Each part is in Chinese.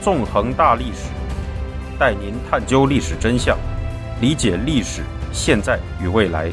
纵横大历史，带您探究历史真相，理解历史现在与未来。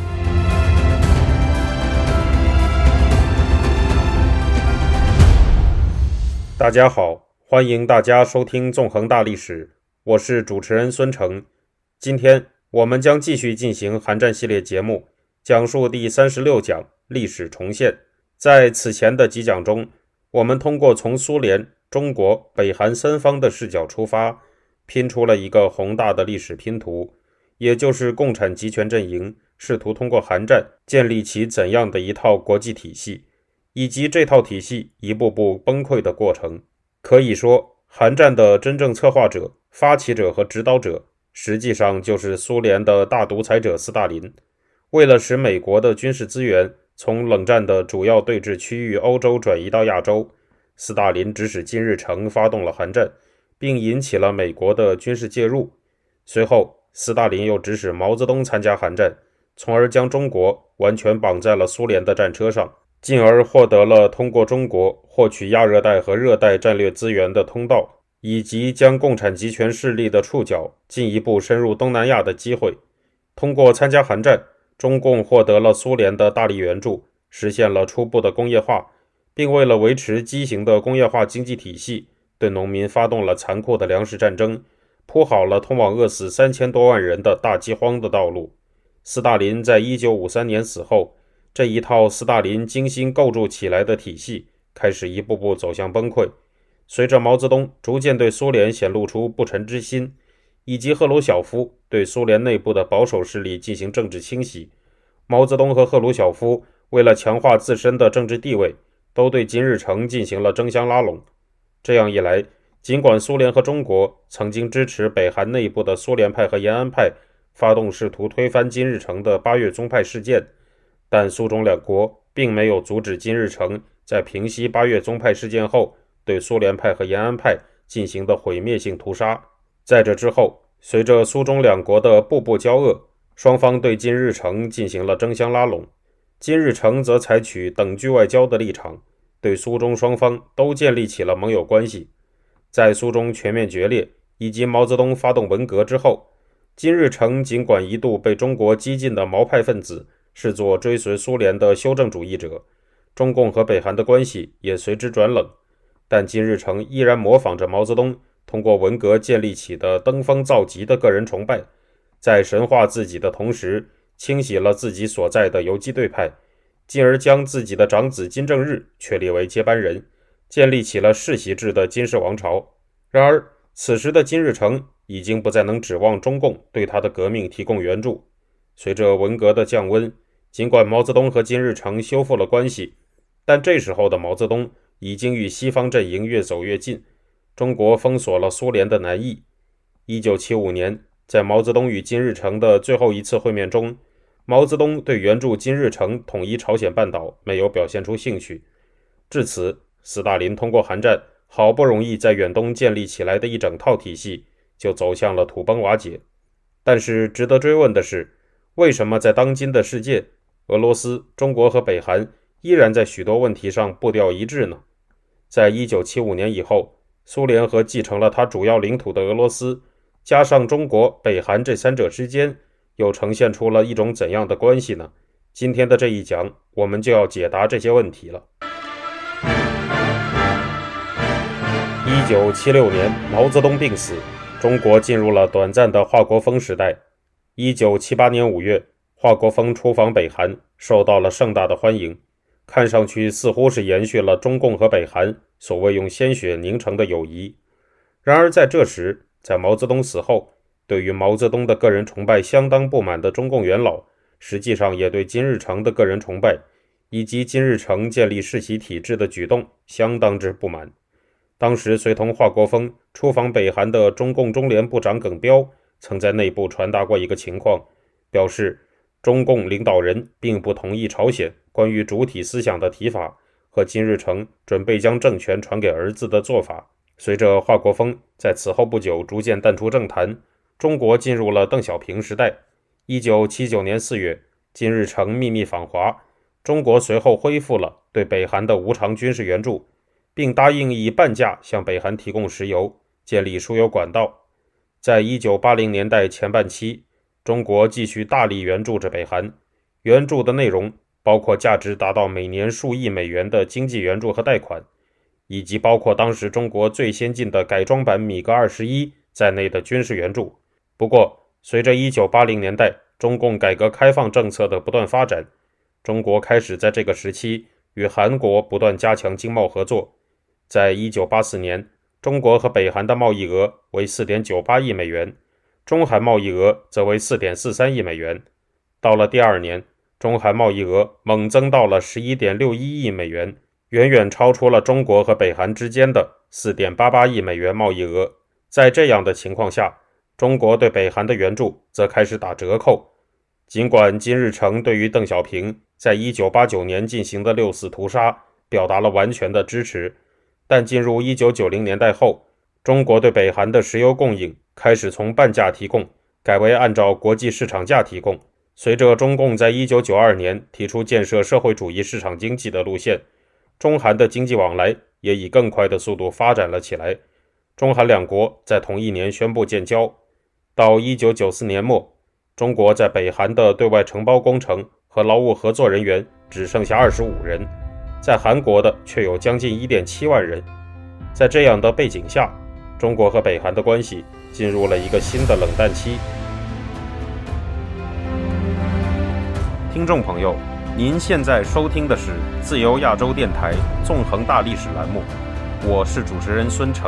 大家好，欢迎大家收听纵横大历史，我是主持人孙成。今天我们将继续进行韩战系列节目，讲述第36讲历史重现。在此前的几讲中，我们通过从苏联、中国、北韩三方的视角出发，拼出了一个宏大的历史拼图，也就是共产集权阵营试图通过韩战建立起怎样的一套国际体系，以及这套体系一步步崩溃的过程。可以说，韩战的真正策划者、发起者和指导者，实际上就是苏联的大独裁者斯大林。为了使美国的军事资源从冷战的主要对峙区域欧洲转移到亚洲，斯大林指使金日成发动了韩战，并引起了美国的军事介入。随后，斯大林又指使毛泽东参加韩战，从而将中国完全绑在了苏联的战车上，进而获得了通过中国获取亚热带和热带战略资源的通道，以及将共产集权势力的触角进一步深入东南亚的机会。通过参加韩战，中共获得了苏联的大力援助，实现了初步的工业化，并为了维持畸形的工业化经济体系，对农民发动了残酷的粮食战争，铺好了通往饿死3000多万人的大饥荒的道路。斯大林在1953年死后，这一套斯大林精心构筑起来的体系开始一步步走向崩溃。随着毛泽东逐渐对苏联显露出不臣之心，以及赫鲁晓夫对苏联内部的保守势力进行政治清洗，毛泽东和赫鲁晓夫为了强化自身的政治地位，都对金日成进行了争相拉拢。这样一来，尽管苏联和中国曾经支持北韩内部的苏联派和延安派发动试图推翻金日成的8月宗派事件，但苏中两国并没有阻止金日成在平息8月宗派事件后对苏联派和延安派进行的毁灭性屠杀。在这之后，随着苏中两国的步步交恶，双方对金日成进行了争相拉拢。金日成则采取等距外交的立场，对苏中双方都建立起了盟友关系。在苏中全面决裂以及毛泽东发动文革之后，金日成尽管一度被中国激进的毛派分子视作追随苏联的修正主义者，中共和北韩的关系也随之转冷，但金日成依然模仿着毛泽东通过文革建立起的登峰造极的个人崇拜，在神化自己的同时，清洗了自己所在的游击队派，进而将自己的长子金正日确立为接班人，建立起了世袭制的金氏王朝。然而，此时的金日成已经不再能指望中共对他的革命提供援助。随着文革的降温，尽管毛泽东和金日成修复了关系，但这时候的毛泽东已经与西方阵营越走越近，中国封锁了苏联的南翼。1975年，在毛泽东与金日成的最后一次会面中，毛泽东对援助金日成统一朝鲜半岛没有表现出兴趣。至此，斯大林通过韩战好不容易在远东建立起来的一整套体系就走向了土崩瓦解。但是值得追问的是，为什么在当今的世界，俄罗斯、中国和北韩依然在许多问题上步调一致呢？在1975年以后，苏联和继承了它主要领土的俄罗斯，加上中国、北韩这三者之间，又呈现出了一种怎样的关系呢？今天的这一讲，我们就要解答这些问题了。1976年，毛泽东病死，中国进入了短暂的华国锋时代。1978年5月，华国锋出访北韩，受到了盛大的欢迎，看上去似乎是延续了中共和北韩所谓用鲜血凝成的友谊。然而在这时，在毛泽东死后，对于毛泽东的个人崇拜相当不满的中共元老，实际上也对金日成的个人崇拜以及金日成建立世袭体制的举动相当之不满。当时随同华国锋出访北韩的中共中联部长耿飚曾在内部传达过一个情况，表示中共领导人并不同意朝鲜关于主体思想的提法和金日成准备将政权传给儿子的做法。随着华国锋在此后不久逐渐淡出政坛，中国进入了邓小平时代。1979年4月，金日成秘密访华，中国随后恢复了对北韩的无偿军事援助，并答应以半价向北韩提供石油， 建立输油管道。在1980年代前半期，中国继续大力援助着北韩，援助的内容包括价值达到每年数亿美元的经济援助和贷款，以及包括当时中国最先进的改装版米格21在内的军事援助。不过，随着1980年代中共改革开放政策的不断发展，中国开始在这个时期与韩国不断加强经贸合作。在1984年，中国和北韩的贸易额为 4.98 亿美元，中韩贸易额则为 4.43 亿美元。到了第二年，中韩贸易额猛增到了 11.61 亿美元，远远超出了中国和北韩之间的 4.88 亿美元贸易额。在这样的情况下，中国对北韩的援助则开始打折扣。尽管金日成对于邓小平在1989年进行的6·4屠杀表达了完全的支持，但进入1990年代后，中国对北韩的石油供应开始从半价提供改为按照国际市场价提供。随着中共在1992年提出建设社会主义市场经济的路线，中韩的经济往来也以更快的速度发展了起来。中韩两国在同一年宣布建交。到1994年末，中国在北韩的对外承包工程和劳务合作人员只剩下25人，在韩国的却有将近 1.7 万人。在这样的背景下，中国和北韩的关系进入了一个新的冷淡期。听众朋友，您现在收听的是自由亚洲电台纵横大历史栏目，我是主持人孙成。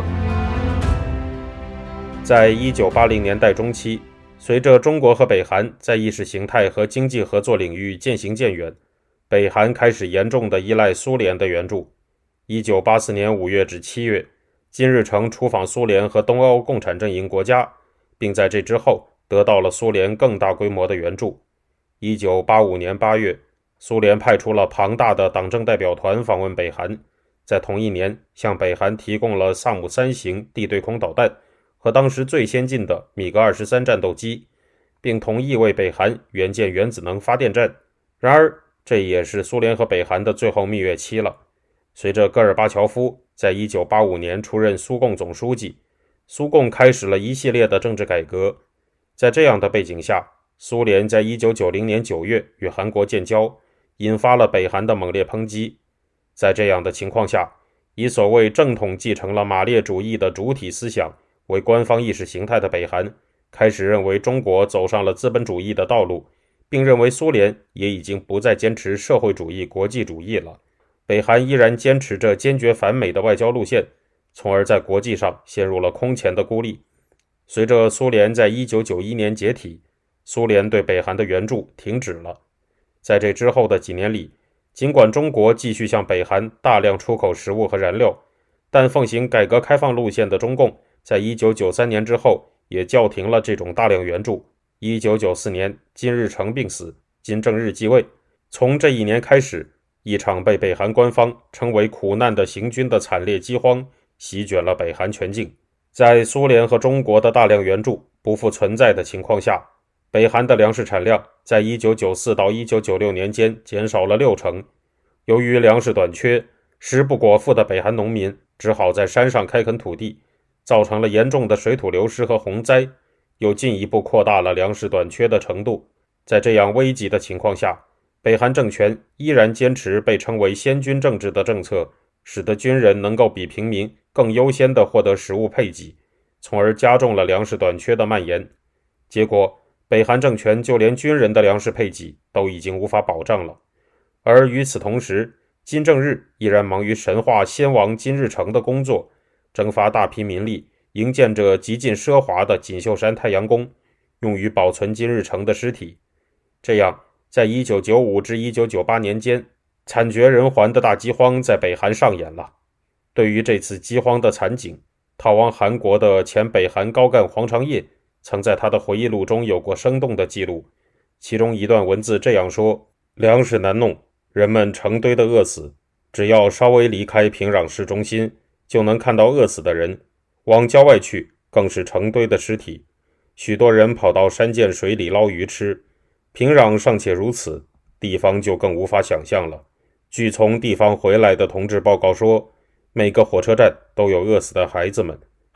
在1980年代中期，随着中国和北韩在意识形态和经济合作领域渐行渐远，北韩开始严重地依赖苏联的援助。1984年5月至7月，金日成出访苏联和东欧共产阵营国家，并在这之后得到了苏联更大规模的援助。1985年8月，苏联派出了庞大的党政代表团访问北韩，在同一年向北韩提供了萨姆3型地对空导弹和当时最先进的米格23战斗机，并同意为北韩援建原子能发电站。然而，这也是苏联和北韩的最后蜜月期了。随着戈尔巴乔夫在1985年出任苏共总书记，苏共开始了一系列的政治改革。在这样的背景下，苏联在1990年9月与韩国建交，引发了北韩的猛烈抨击。在这样的情况下，以所谓正统继承了马列主义的主体思想为官方意识形态的北韩，开始认为中国走上了资本主义的道路，并认为苏联也已经不再坚持社会主义国际主义了。北韩依然坚持着坚决反美的外交路线，从而在国际上陷入了空前的孤立。随着苏联在1991年解体，苏联对北韩的援助停止了。在这之后的几年里，尽管中国继续向北韩大量出口食物和燃料，但奉行改革开放路线的中共在1993年之后也叫停了这种大量援助。1994年，金日成病死，金正日继位。从这一年开始，一场被北韩官方称为苦难的行军的惨烈饥荒席卷了北韩全境。在苏联和中国的大量援助不复存在的情况下，北韩的粮食产量在1994到1996年间减少了60%。由于粮食短缺，食不果腹的北韩农民只好在山上开垦土地，造成了严重的水土流失和洪灾，又进一步扩大了粮食短缺的程度。在这样危急的情况下，北韩政权依然坚持被称为先军政治的政策，使得军人能够比平民更优先地获得食物配给，从而加重了粮食短缺的蔓延。结果，北韩政权就连军人的粮食配给都已经无法保障了。而与此同时，金正日依然忙于神话先王金日成的工作，征发大批民力，营建着极尽奢华的锦绣山太阳宫，用于保存金日成的尸体。这样，在1995至1998年间，惨绝人寰的大饥荒在北韩上演了。对于这次饥荒的惨景，逃亡韩国的前北韩高干黄长业曾在他的回忆录中有过生动的记录。其中一段文字这样说：粮食难弄，人们成堆的饿死，只要稍微离开平壤市中心，就能看到饿死的人，往郊外去更是成堆的尸体。许多人跑到山涧水里捞鱼吃，平壤尚且如此，地方就更无法想象了。据从地方回来的同志报告说，每个火车站都有饿死的孩子们，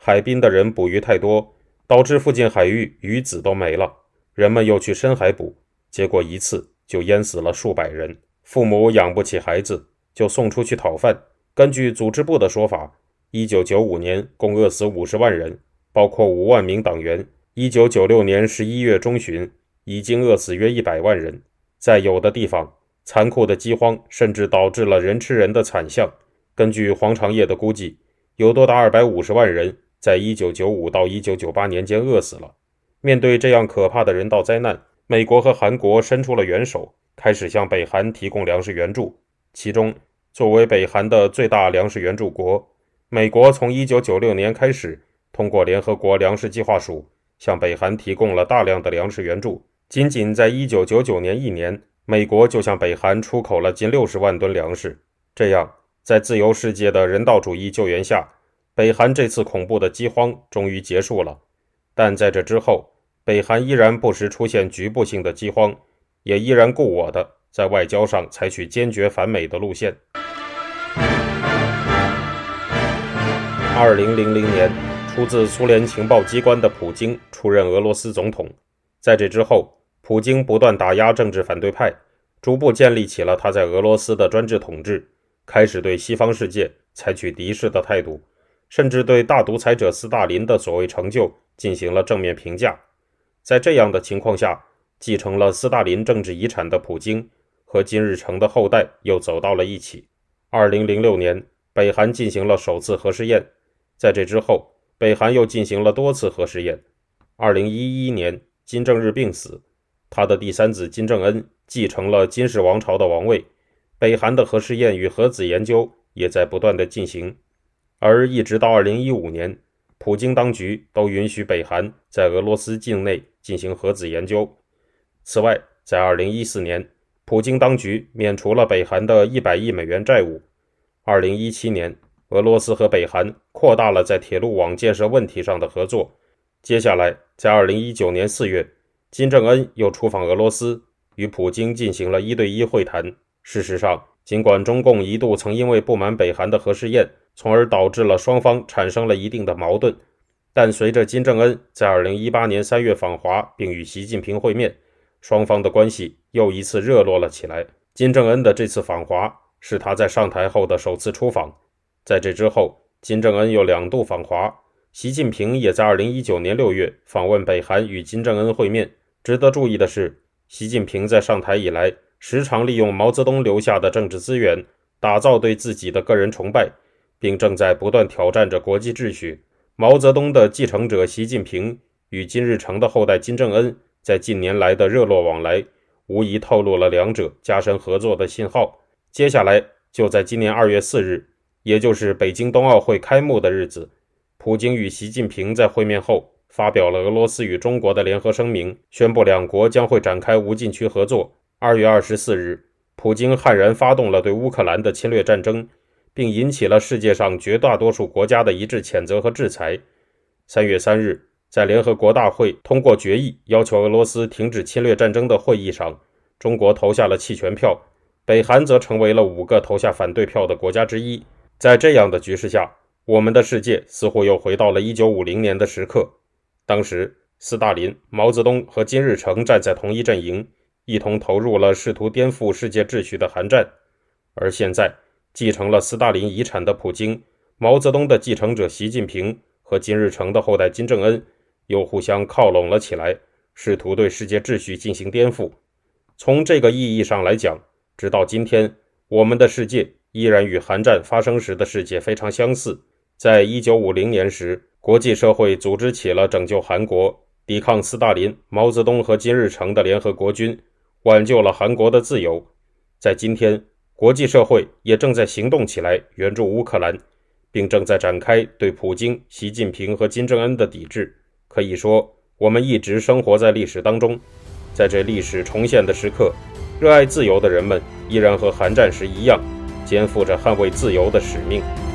海滨的人捕鱼太多，导致附近海域鱼子都没了，人们又去深海捕，结果一次就淹死了数百人，父母养不起孩子，就送出去讨饭。根据组织部的说法，1995年共饿死50万人，包括5万名党员。1996年11月中旬，已经饿死约100万人。在有的地方，残酷的饥荒甚至导致了人吃人的惨象。根据黄长业的估计，有多达250万人在1995到1998年间饿死了。面对这样可怕的人道灾难，美国和韩国伸出了援手，开始向北韩提供粮食援助。其中，作为北韩的最大粮食援助国，美国从1996年开始，通过联合国粮食计划署向北韩提供了大量的粮食援助。仅仅在1999年1年，美国就向北韩出口了近60万吨粮食。这样，在自由世界的人道主义救援下，北韩这次恐怖的饥荒终于结束了。但在这之后，北韩依然不时出现局部性的饥荒，也依然故我的在外交上采取坚决反美的路线。2000年，出自苏联情报机关的普京出任俄罗斯总统。在这之后，普京不断打压政治反对派，逐步建立起了他在俄罗斯的专制统治，开始对西方世界采取敌视的态度，甚至对大独裁者斯大林的所谓成就进行了正面评价。在这样的情况下，继承了斯大林政治遗产的普京和金日成的后代又走到了一起。2006年，北韩进行了首次核试验，在这之后，北韩又进行了多次核试验。2011年，金正日病死，他的第三子金正恩继承了金氏王朝的王位，北韩的核试验与核子研究也在不断的进行。而一直到2015年，普京当局都允许北韩在俄罗斯境内进行核子研究。此外，在2014年，普京当局免除了北韩的100亿美元债务。2017年，俄罗斯和北韩扩大了在铁路网建设问题上的合作。接下来，在2019年4月，金正恩又出访俄罗斯，与普京进行了1对1会谈。事实上，尽管中共一度曾因为不满北韩的核试验，从而导致了双方产生了一定的矛盾，但随着金正恩在2018年3月访华并与习近平会面，双方的关系又一次热络了起来。金正恩的这次访华是他在上台后的首次出访。在这之后，金正恩又2度访华，习近平也在2019年6月访问北韩与金正恩会面。值得注意的是，习近平在上台以来，时常利用毛泽东留下的政治资源，打造对自己的个人崇拜，并正在不断挑战着国际秩序。毛泽东的继承者习近平与金日成的后代金正恩在近年来的热络往来，无疑透露了两者加深合作的信号。接下来，就在今年2月4日，也就是北京冬奥会开幕的日子，普京与习近平在会面后发表了俄罗斯与中国的联合声明，宣布两国将会展开无禁区合作。2月24日，普京悍然发动了对乌克兰的侵略战争，并引起了世界上绝大多数国家的一致谴责和制裁。3月3日，在联合国大会通过决议要求俄罗斯停止侵略战争的会议上，中国投下了弃权票，北韩则成为了5个投下反对票的国家之一。在这样的局势下，我们的世界似乎又回到了1950年的时刻。当时，斯大林、毛泽东和金日成站在同一阵营，一同投入了试图颠覆世界秩序的韩战。而现在，继承了斯大林遗产的普京、毛泽东的继承者习近平和金日成的后代金正恩又互相靠拢了起来，试图对世界秩序进行颠覆。从这个意义上来讲，直到今天，我们的世界依然与韩战发生时的世界非常相似。在1950年时，国际社会组织起了拯救韩国、抵抗斯大林、毛泽东和金日成的联合国军，挽救了韩国的自由。在今天，国际社会也正在行动起来援助乌克兰，并正在展开对普京、习近平和金正恩的抵制。可以说，我们一直生活在历史当中。在这历史重现的时刻，热爱自由的人们依然和韩战时一样，肩负着捍卫自由的使命。